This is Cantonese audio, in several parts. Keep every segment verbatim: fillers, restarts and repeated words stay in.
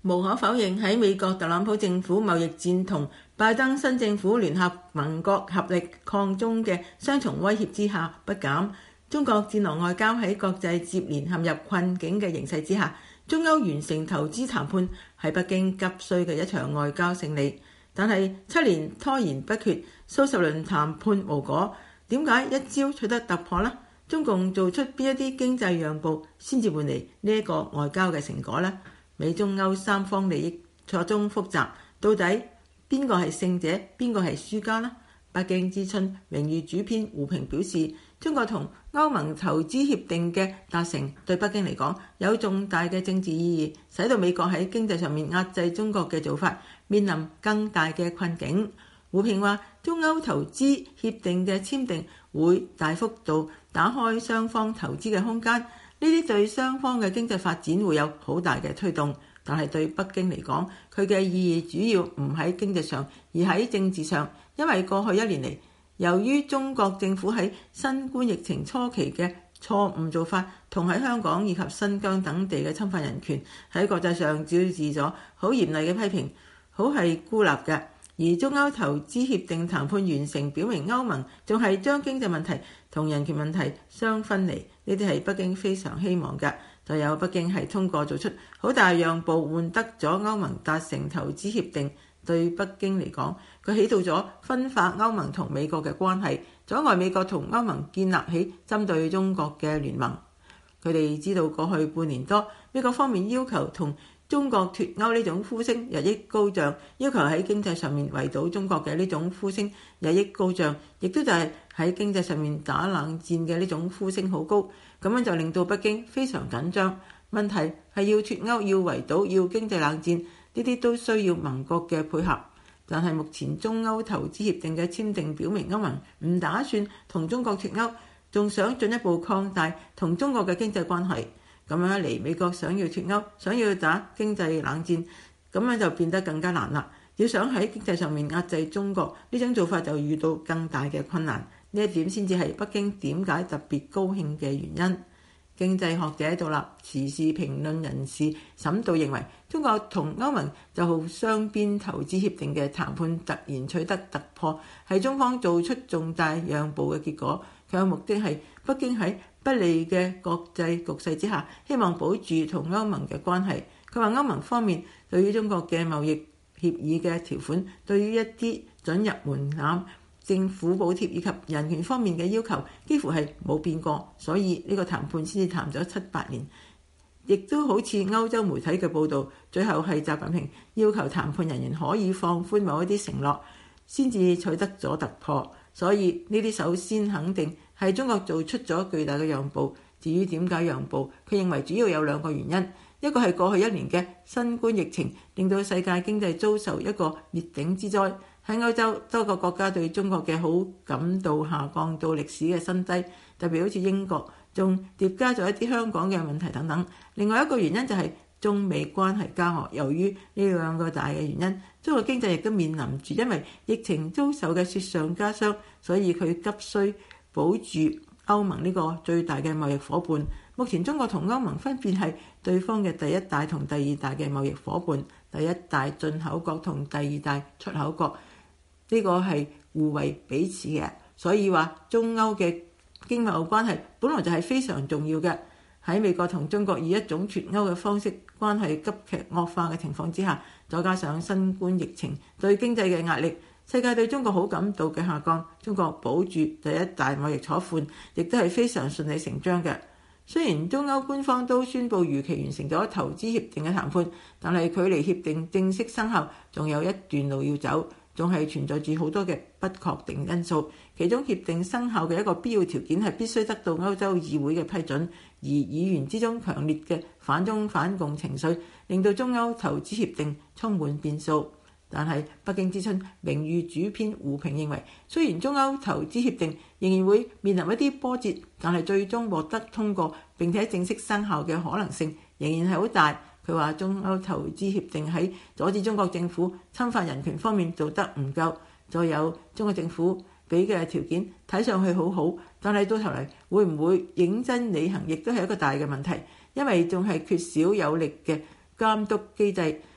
無可否認，喺美國特朗普政府貿易戰同拜登新政府聯合盟國合力抗中嘅雙重威脅之下不減，中國戰狼外交喺國際接連陷入困境嘅形勢之下，中歐完成投資談判係北京急需嘅一場外交勝利。但係七年拖延不決，數十輪談判無果，點解一朝取得突破呢？中共做出邊一啲經濟讓步先至換嚟呢一個外交嘅成果呢？美中歐三方利益錯綜複雜，到底邊個係勝者，邊個係輸家呢？北京之春榮譽主編胡平表示，中國同歐盟投資協定嘅達成對北京嚟講有重大嘅政治意義，使到美國喺經濟上面壓制中國嘅做法面臨更大嘅困境。胡平話，中歐投資協定嘅簽訂會大幅度打開雙方投資嘅空間，呢啲對雙方嘅經濟發展會有好大嘅推動，但係對北京嚟講，佢嘅意義主要唔喺經濟上，而喺政治上。因為過去一年嚟，由於中國政府喺新冠疫情初期嘅錯誤做法，同喺香港以及新疆等地嘅侵犯人權，喺國際上招致咗好嚴厲嘅批評，好係孤立嘅。而中歐投資協定談判完成，表明歐盟仲係將經濟問題同人權問題相分離，呢啲係北京非常希望嘅。就有北京係通過做出好大讓步，換得咗歐盟達成投資協定。對北京嚟講，佢起到咗分化歐盟同美國嘅關係，阻礙美國同歐盟建立起針對中國嘅聯盟。佢哋知道過去半年多，美國方面要求同中國脫歐呢種呼聲日益高漲，要求喺經濟上面圍堵中國嘅呢種呼聲日益高漲，亦都就係喺經濟上面打冷戰嘅呢種呼聲好高，咁樣就令到北京非常緊張。問題係要脫歐、要圍堵、要經濟冷戰，呢啲都需要盟國嘅配合。但係目前中歐投資協定嘅簽訂表明，歐盟唔打算同中國脫歐，仲想進一步擴大同中國嘅經濟關係。咁樣一嚟，美國想要脫歐，想要打經濟冷戰，咁樣就變得更加難啦。要想喺經濟上面壓制中國，呢種做法就遇到更大嘅困難。呢一點先至係北京點解特別高興嘅原因。經濟學者獨立時事評論人士沈導認為，中國同歐盟就好雙邊投資協定嘅談判突然取得突破，係中方做出重大讓步嘅結果。佢嘅目的係北京喺不利嘅國際局勢之下，希望保住同歐盟嘅關係。佢話歐盟方面對於中國嘅貿易協議嘅條款，對於一啲准入門檻、政府補貼以及人權方面嘅要求，幾乎係冇變過，所以呢個談判先至談咗七八年。亦都好似歐洲媒體嘅報導，最後係習近平要求談判人員可以放寬某一啲承諾，先至取得咗突破。所以呢啲首先肯定係中國做出咗巨大嘅讓步。至於點解讓步，佢認為主要有兩個原因，一個係過去一年嘅新冠疫情令到世界經濟遭受一個滅頂之災，喺歐洲多個國家對中國嘅好感度下降到歷史嘅新低，特別好似英國仲疊加咗一啲香港嘅問題等等。另外一個原因就係中美關係交惡，由於呢兩個大嘅原因，中國經濟亦都面臨住因為疫情遭受嘅雪上加霜，所以佢急需保住歐盟呢個最大嘅貿易夥伴。目前中國同歐盟分別係對方嘅第一大同第二大嘅貿易夥伴，第一大進口國同第二大出口國，呢個係互為彼此嘅。所以話中歐嘅經貿關係本來就係非常重要嘅。喺美國同中國以一種脫歐嘅方式關係急劇惡化嘅情況之下，再加上新冠疫情對經濟嘅壓力，世界對中國好感度嘅下降，中國保住第一大貿易夥伴亦都係非常順理成章嘅。雖然中歐官方都宣布如期完成咗投資協定嘅談判，但係距離協定正式生效仲有一段路要走，仲係存在住好多嘅不確定因素。其中協定生效嘅一個必要條件係必須得到歐洲議會嘅批准，而議員之中強烈嘅反中反共情緒令到中歐投資協定充滿變數。但係北京之春名譽主編胡平認為，雖然中歐投資協定仍然會面臨一啲波折，但係最終獲得通過並且正式生效嘅可能性仍然係好大。佢話中歐投資協定喺阻止中國政府侵犯人權方面做得唔夠，再有中國政府俾嘅條件睇上去好好，但係到頭嚟會唔會認真履行，亦都係一個大嘅問題，因為仲係缺少有力嘅監督機制。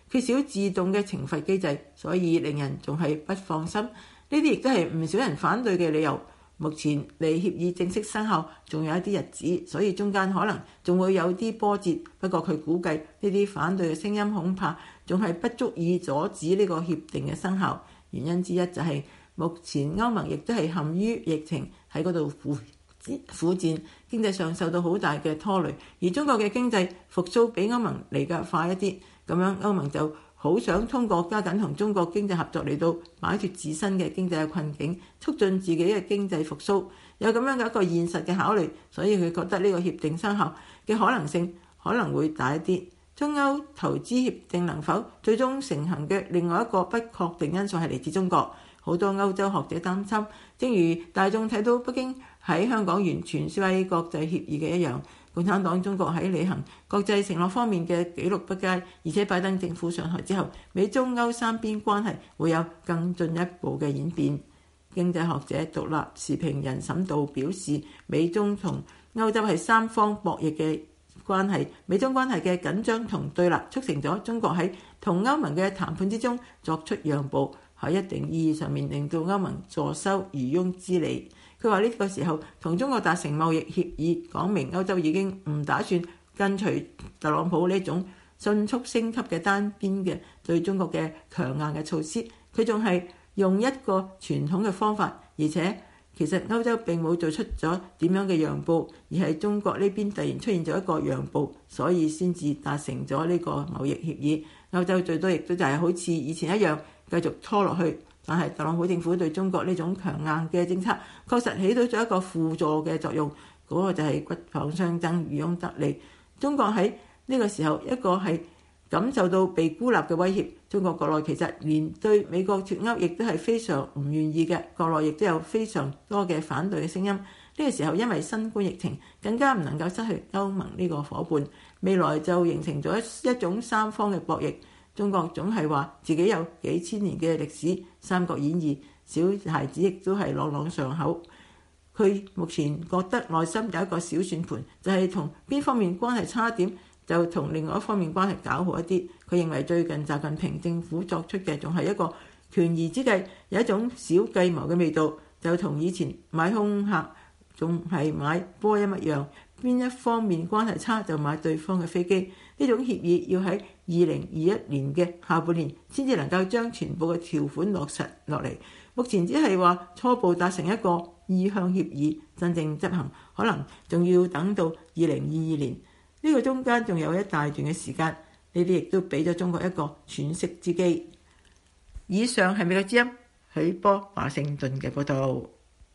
缺少自動嘅懲罰機制，所以令人仲係不放心。呢啲亦都係唔少人反對嘅理由。目前離協議正式生效仲有一啲日子，所以中間可能仲會有啲波折。不過佢估計呢啲反對嘅聲音恐怕仲係不足以阻止呢個協定嘅生效。原因之一就係目前歐盟亦都係陷於疫情喺嗰度苦苦戰，經濟上受到好大嘅拖累。而中國嘅經濟復甦比歐盟嚟得快一啲，咁樣歐盟就好想通過加緊同中國經濟合作嚟到擺脫自身嘅經濟嘅困境，促進自己嘅經濟復甦。有咁樣嘅一個現實嘅考慮，所以佢覺得呢個協定生效嘅可能性可能會大一啲。中歐投資協定能否最終成行嘅另外一個不確定因素係嚟自中國。好多歐洲學者擔心，正如大眾睇到北京喺香港完全撕毀國際協議嘅一樣，共產黨中國喺履行國際承諾方面嘅紀錄不佳，而且拜登政府上台之後，美中歐三邊關係會有更進一步嘅演變。經濟學者獨立時評人沈道表示，美中同歐洲係三方博弈嘅關係，美中關係嘅緊張同對立促成咗中國喺同歐盟嘅談判之中作出讓步，喺一定意義上面令到歐盟坐收漁翁之利。佢話呢個時候同中國達成貿易協議，講明歐洲已經唔打算跟隨特朗普呢種迅速升級嘅單邊嘅對中國嘅強硬嘅措施，佢仲係用一個傳統嘅方法，而且其實歐洲並冇做出咗點樣嘅讓步，而係中國呢邊突然出現咗一個讓步，所以先至達成咗呢個貿易協議。歐洲最多亦都就係好似以前一樣繼續拖落去，但係特朗普政府對中國呢種強硬嘅政策確實起到咗一個輔助嘅作用，嗰、那個就係骨棒相爭，漁翁得利。中國喺呢個時候一個係感受到被孤立嘅威脅，中國國內其實連對美國脫歐亦都係非常唔願意嘅，國內亦都有非常多嘅反對嘅聲音。呢、這個時候因為新冠疫情，更加唔能夠失去歐盟呢個伙伴，未來就形成咗一種三方嘅博弈。中國總係話自己有幾千年嘅歷史，《三國演義》小孩子亦都係朗朗上口。佢目前覺得內心有一個小算盤，就係同邊方面關係差點，就同另外一方面關係搞好一啲。佢認為最近習近平政府作出嘅仲係一個權宜之計，有一種小計謀嘅味道，就同以前買空客仲係買波音一樣，邊一方面關係差就買對方嘅飛機。呢種協議要喺二零二一年嘅下半年先至能夠將全部嘅條款落實落嚟。目前只係話初步達成一個意向協議，真正執行可能仲要等到二零二二年。呢個中間仲有一大段嘅時間，呢啲亦都俾咗中國一個喘息之機。以上係美國之音許波華盛頓嘅報道。